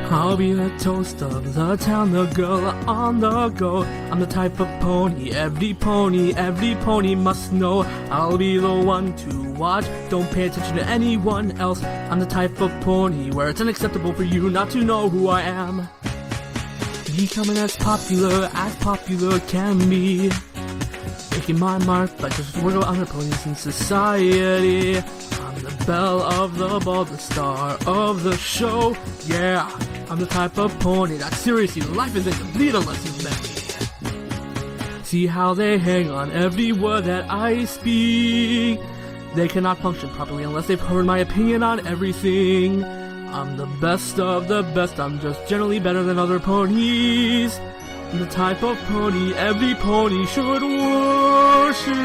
I'll be the toast of the town, the girl on the go. I'm the type of pony every pony must know. I'll be the one to watch, don't pay attention to anyone else. I'm the type of pony where it's unacceptable for you not to know who I am. Becoming as popular can be. Making my mark like just wiggle other ponies in society. I'm the belle of the ball, the star of the show. Yeah, I'm the type of pony that seriously life isn't complete unless you've met me. See how they hang on every word that I speak. They cannot function properly unless they've heard my opinion on everything. I'm the best of the best, I'm just generally better than other ponies. I'm the type of pony every pony should worship.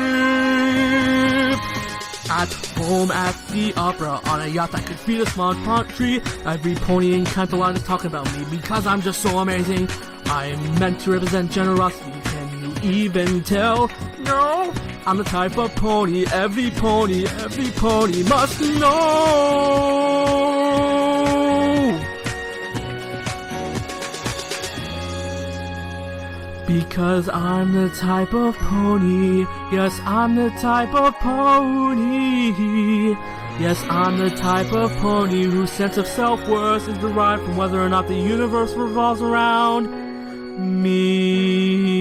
At home, at the opera, on a yacht that could feed a small plant tree. Every pony in Cantaloupe is talking about me because I'm just so amazing. I'm meant to represent generosity, can you even tell? No, I'm the type of pony every pony must know. Because I'm the type of pony, yes, I'm the type of pony. Yes, I'm the type of pony whose sense of self-worth is derived from whether or not the universe revolves around me.